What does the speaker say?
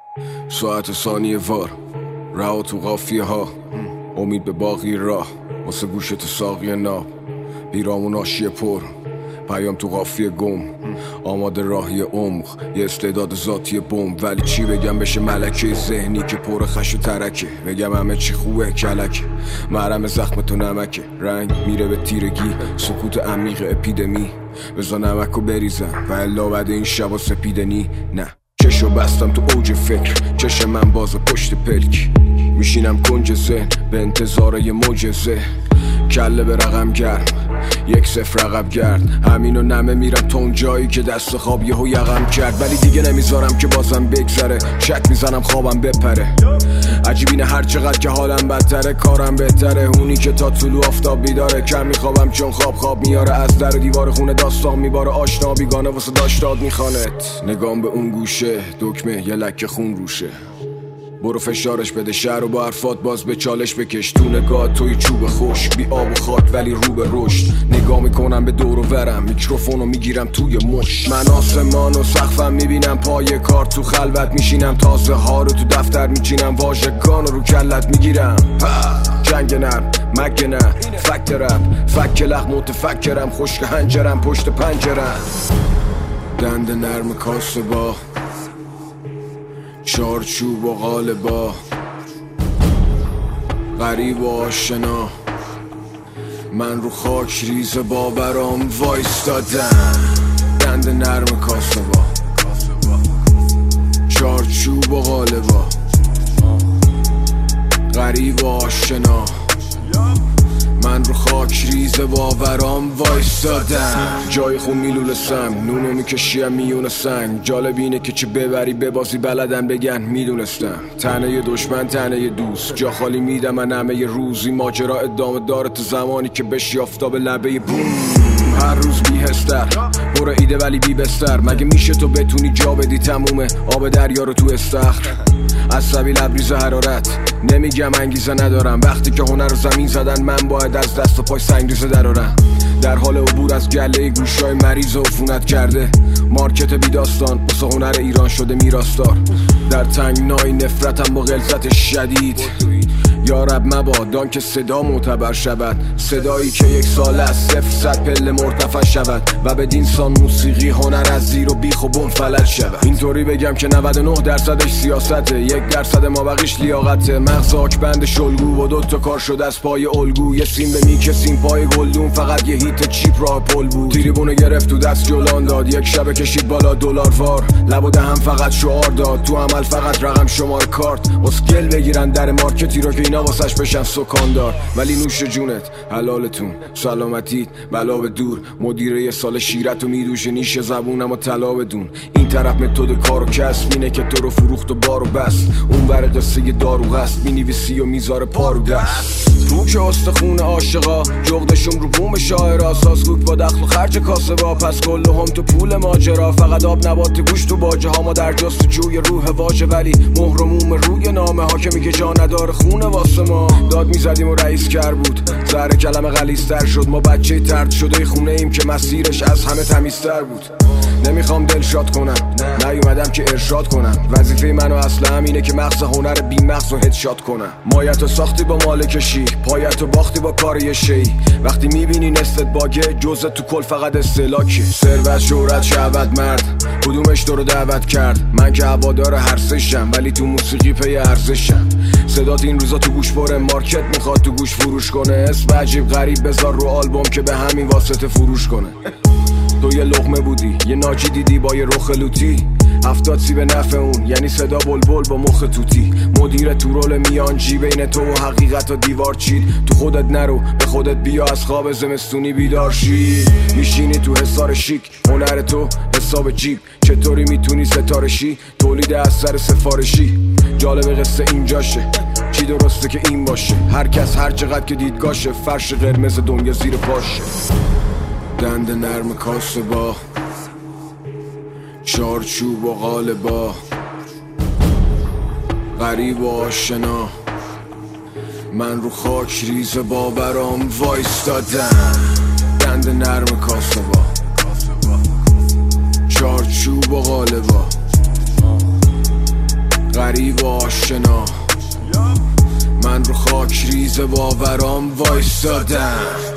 ساعت ثانیه وار رها تو قافیه ها، امید به باقی راه واسه گوشت ساقی ناب، بیرامون آشی پر پیام تو قافیه گم، آماده راهی عمق یه استعداد ذاتی بم. ولی چی بگم بشه ملکه ذهنی که پر خش و ترکه، بگم همه چی خوبه کلک محرم زخم تو نمکه، رنگ میره به تیرگی سکوت عمیق اپیدمی، بزا نمکو بریزم و الا بعد این شبا سپیدنی. نه چشو بستم تو اوج فکر، چشم من باز پشت پلک، میشینم کنج ذهن به انتظار یه معجزه، کله به رقم گرم 1-0 عقب گرد، همینو نمه میرم تا اون جایی که دست خواب یهو یقم کرد. ولی دیگه نمیذارم که بازم بگذره، شک میزنم خوابم بپره، عجیب اینه هر چقدر که حالم بدتره کارم بهتره، اونی که تا طلوع آفتاب بیداره، کم میخوابم چون خواب میاره، از در و دیوار خونه داستان میباره، آشنا بیگانه واسه داشتاد میخوانت، نگام به اون گوشه دکمه یه لکه خون روشه، برو فشارش بده شهر و با حرفات باز به چالش بکش، تو نگاه توی چوب خشک بی آب و خاک ولی رو به رشد، نگاه میکنم به دور و ورم میکروفونو میگیرم توی مش، من آسمان و سقفم میبینم پای کار، تو خلوت میشینم تازه ها رو تو دفتر میچینم، واژگان رو کلت میگیرم، جنگ نرم مگه نه فکت رب فک لخ متفکرم، خشک هنجرم پشت پنجرم، دند نرم کاسه با چارچوب و قالبا، غریب و آشنا من رو خاک ریز باورام وایستادم، دند نرم کاسه با چارچوب و قالبا، غریب و آشنا من رو خاک ریز باورام وایستادم، جای خون میلول سم نونو میکشیم میون سنگ، جالب اینه که چه ببری ببازی بلدن بگن میدونستم، تنه دشمن تنه دوست، جا خالی میدم من همه روزی، ماجرا ادامه داره تا زمانی که بشی آفتاب لبه بوم، هر روز بیهستر برو ایده ولی بی بستر، مگه میشه تو بتونی جا بدی تمومه آب دریا رو تو استخر، عصبی لبریز حرارت نمیگم انگیزه ندارم، وقتی که هنر رو زمین زدن من باید از دست و پای سنگریزه درارم، در حال عبور از گله گوشای مریض و عفونت کرده، مارکت بی داستان واسه هنر ایران شده میراثدار، در تنگنای نفرتم با غلظت شدید، یا رب مبادان که صدا معتبر شود، صدایی که 1 سال از 0-100 پله مرتفع شود و به دینسان موسیقی هنر از زیر و بیخ و بن فلج شود، اینطوری بگم که 99% سیاسته، 1% ما بقیش لیاقته، مغز آکبند شلگو و 2 تا کار شده از پای الگو، یه سیم به میکسیم پای گلدون، فقط یه هیت چیپ راه پل بود، تریبونه گرفت تو دست جولان داد، یک شب کشید بالا دلار وار، لب و دهم فقط شعار داد، تو عمل فقط رقم شماره کارت، اسکل بگیرن در مارکتی رو که اینا واسش بشن سکاندار، ولی نوش جونت حلالتون سلامتیت بلا به دور، مدیره یه سال شیرت و میدوشه نیش زبونم و طلا بدون، این طرف متد کار و کسب اینه که تو رو فروخت و بار و بست، اون ور قصه دارو هست مینویسی و میذاره پارو دست، رو که استخون عاشقا جغدشم رو بوم شاعرا، سازگوک با دخل و خرج کاسه با، پس کل هم تو پول ماجرا، فقط آب نبات گوش تو باجه ها، ما در جستجوی روح واژه ولی مهرموم روی نامه ها که میگه جا نداره خونه واسه ما، داد میزدیم و رئیس کر بود زهر کلمه غلیظ‌تر شد، ما بچه ترد شده خونه ایم که مسیرش از همه تمیزتر بود، نمیخوام دلشاد کنم نیومدم که ارشاد کنم، وظیفه منو اصلا همینه که مغز هنر بی مغز رو هدشات کنم، مایتو ساختی با مالکشی پایتو باختی با کار یه شی، وقتی میبینی نستت باگه جزء تو کل فقط استهلاکی، ثروت شهرت شهوت مرد کدومش تو رو دعوت کرد، من که هوادار هر سشم ولی تو موسیقی پی ارزشم، صدات این روزا تو گوش پره، مارکت میخواد تو گوش فروش کنه، اسم عجیب غریب بذار رو آلبوم که به همین واسطه فروش کنه، تو یه لقمه بودی یه ناجی دیدی با یه رخ لوتی، 70 سی به نفع اون یعنی صدا بلبل با مخ توتی، مدیر تو رول میانجی بین تو و حقیقت و دیوار چید، تو خودت نرو به خودت بیا از خواب زمستونی بیدار شی، میشینی تو حصار شیک هنر تو حساب جیب، چطوری میتونی ستاره شی تولید اثر سفارشی، جالب قصه اینجاشه چی درسته که این باشه، هر کس هر چقدر که دیدگاشه، فرش قرمز دنیا زیر پاشه، دند نرم کاسه با چارچوب و قالبا، غریب و آشنا من رو خاک ریز باورام وایستادم، دند نرم کاسه با چارچوب و قالبا، غریب و آشنا، من رو خاک ریز باورام وایستادم.